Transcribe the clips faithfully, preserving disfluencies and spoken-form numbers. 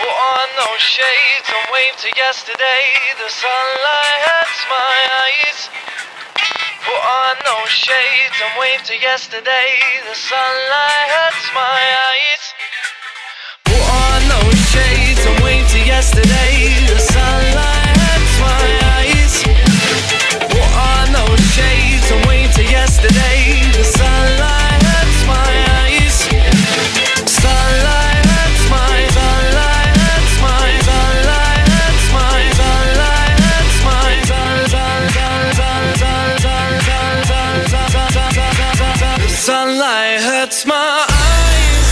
on those shades and wave to yesterday. The sunlight hurts my eyes. Put on those shades and wave to yesterday. The sunlight hurts my eyes. Put on those shades and wave to yesterday. The sunlight hurts my eyes. Put on those shades and wave to yesterday. The sunlight hurts my eyes. Sunlight hurts my, sunlight hurts my, sunlight hurts my, sunlight hurts my, sun, sun, sun, sun, sun, sun, sun, sun, sun, sun, sun, sun. The sunlight hurts my eyes.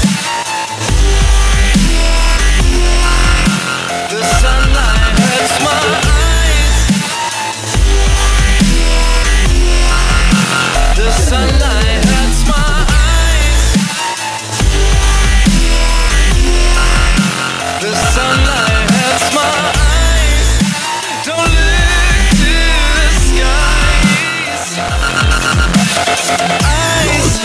The sunlight hurts my eyes. The sunlight hurts my eyes. The sunlight hurts my eyes. Don't look to the skies. Eyes.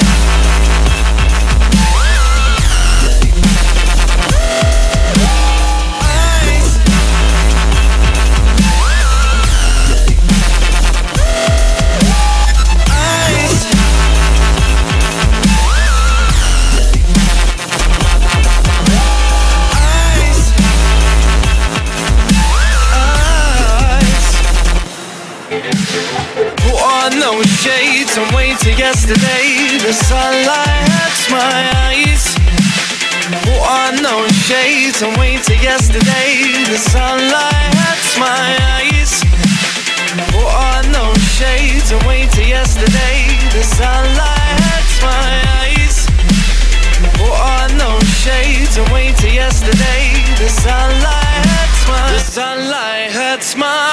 No shades and wait till yesterday. The sunlight hurts my eyes. Put on no shades and wait till yesterday. The sunlight hurts my eyes. Put on no shades and wait till yesterday. The sunlight hurts my eyes. Put on no shades and wait till yesterday. The sunlight hurts my, the sunlight hurts my